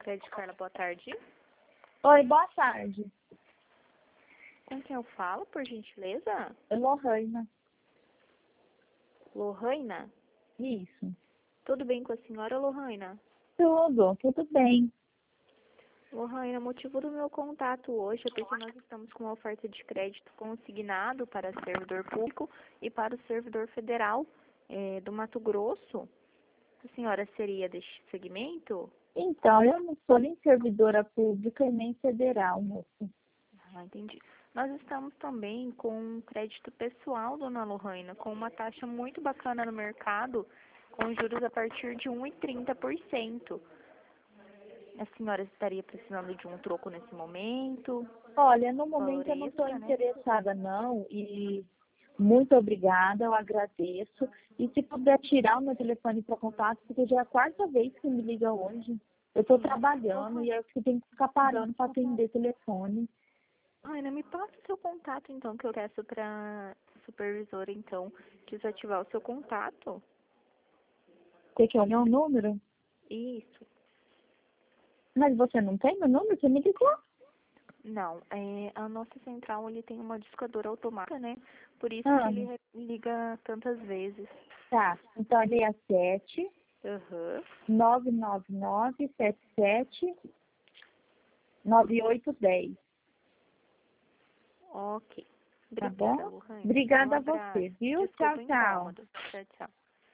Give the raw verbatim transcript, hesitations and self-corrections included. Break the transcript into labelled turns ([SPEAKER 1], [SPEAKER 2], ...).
[SPEAKER 1] Credit Carla, boa tarde.
[SPEAKER 2] Oi, boa tarde.
[SPEAKER 1] Com quem eu falo, por gentileza?
[SPEAKER 2] É Lohana.
[SPEAKER 1] Lohana?
[SPEAKER 2] Isso.
[SPEAKER 1] Tudo bem com a senhora, Lohana?
[SPEAKER 2] Tudo, tudo bem.
[SPEAKER 1] Lohana, o motivo do meu contato hoje é porque nós estamos com uma oferta de crédito consignado para servidor público e para o servidor federal eh, do Mato Grosso. A senhora seria deste segmento?
[SPEAKER 2] Então, eu não sou nem servidora pública e nem federal, moço.
[SPEAKER 1] Ah, entendi. Nós estamos também com um crédito pessoal, dona Lohana, com uma taxa muito bacana no mercado, com juros a partir de um vírgula trinta por cento. A senhora estaria precisando de um troco nesse momento?
[SPEAKER 2] Olha, no
[SPEAKER 1] Valor
[SPEAKER 2] momento eu não estou
[SPEAKER 1] extra, né?
[SPEAKER 2] interessada não e muito obrigada, eu agradeço. E se puder tirar o meu telefone para contato, porque já é a quarta vez que me liga hoje. Eu estou trabalhando e eu tenho que ficar parando para atender telefone.
[SPEAKER 1] Ana, me passa o seu contato, então, que eu peço para supervisora, então, desativar o seu contato.
[SPEAKER 2] Você quer o meu número?
[SPEAKER 1] Isso.
[SPEAKER 2] Mas você não tem meu número? Você me ligou?
[SPEAKER 1] Não, é, a nossa central, ele tem uma discadora automática, né? Por isso que
[SPEAKER 2] Ah,
[SPEAKER 1] ele re- liga tantas vezes.
[SPEAKER 2] tá. Então ele é sete
[SPEAKER 1] Aham.
[SPEAKER 2] nove nove nove sete sete nove oito um zero.
[SPEAKER 1] Ok.
[SPEAKER 2] Tá
[SPEAKER 1] Obrigada,
[SPEAKER 2] bom?
[SPEAKER 1] Lohane. Um
[SPEAKER 2] Obrigada a
[SPEAKER 1] abraço.
[SPEAKER 2] você, viu? Tchau,
[SPEAKER 1] Desculpa o
[SPEAKER 2] tchau.
[SPEAKER 1] incômodo. Tchau, tchau.